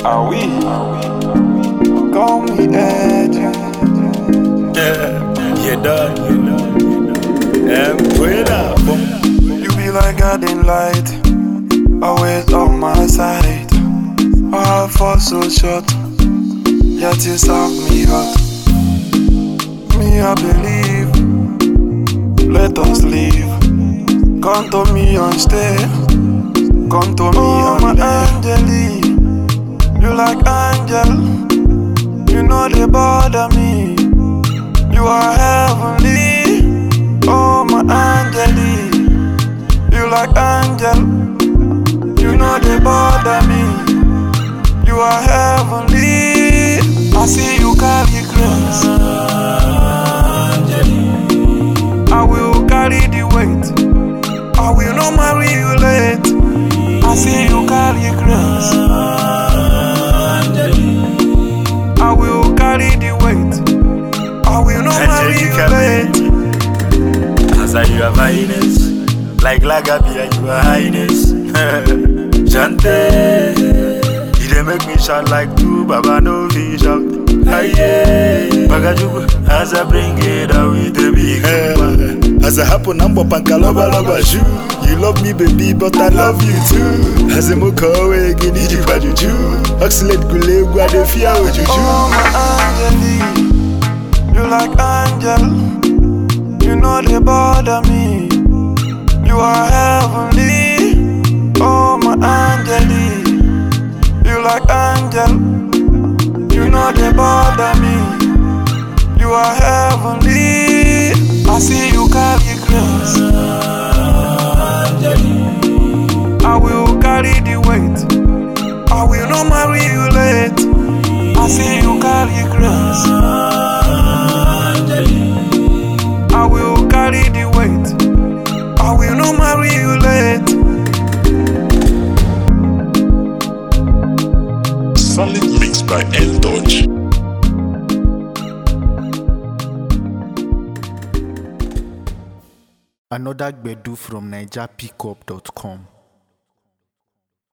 Ah oui, comme Ed. You done. You be like guiding light, always on my side. Our fall so short, yet you serve me hot. Me I believe, let us live. Come to me and stay. Come to me and my Angeli. You like angel, you know they bother me. You are heavenly, oh my Angeli. You like angel, you know they bother me. You are heavenly, I see you carry grace. I will carry the weight, I will not marry you late. I see you carry grace. I will carry the weight, I will not marry you late. As I you have highness, like Lagabia you are highness. Chante, you dey make me shout like two Baba no fish shout. Aye, Bagajugu, as I bring it out with the big as I happen, I'm up and Kalaba Laba Ju. You love me, baby, but I love you too. As a mocha away, Guinea Juju. Oxalate Gule, Guadefia, Juju. Oh, my Angeli, you like angel, you know they bother me. You are heavenly, oh my Angeli. You like angel, you know they bother me. You are heavenly, I see you carry grace. I will carry the weight, I will not marry you late. I see you carry grace. I will carry the weight, I will not marry you late. Solid mix by El Dodge. Another Gbedu from NigerPickup.com.